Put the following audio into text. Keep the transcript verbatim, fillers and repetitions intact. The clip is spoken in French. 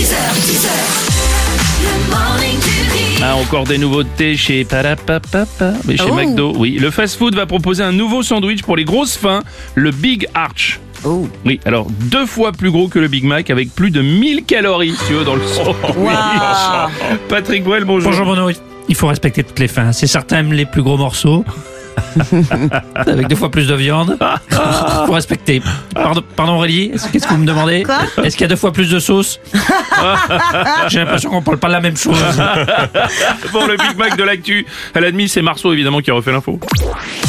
six heures, dix heures, le morning du rire. Ah, encore des nouveautés chez Parapapapa, mais chez Oh. McDo. Oui, le fast-food va proposer un nouveau sandwich pour les grosses faims, le Big Arch. Oh. Oui, alors deux fois plus gros que le Big Mac avec plus de mille calories, si tu veux, dans le son. Waouh. Patrick Bruel, bonjour. Bonjour Bruno, il faut respecter toutes les fins. C'est certains aiment les plus gros morceaux, avec deux fois plus de viande. Il faut respecter. Pardon, pardon Aurélie, est-ce- qu'est-ce que vous me demandez? Quoi? Est-ce qu'il y a deux fois plus de sauce? J'ai l'impression qu'on parle pas de la même chose. Pour le Big Mac de l'actu, à la demi, c'est Marceau évidemment qui refait l'info.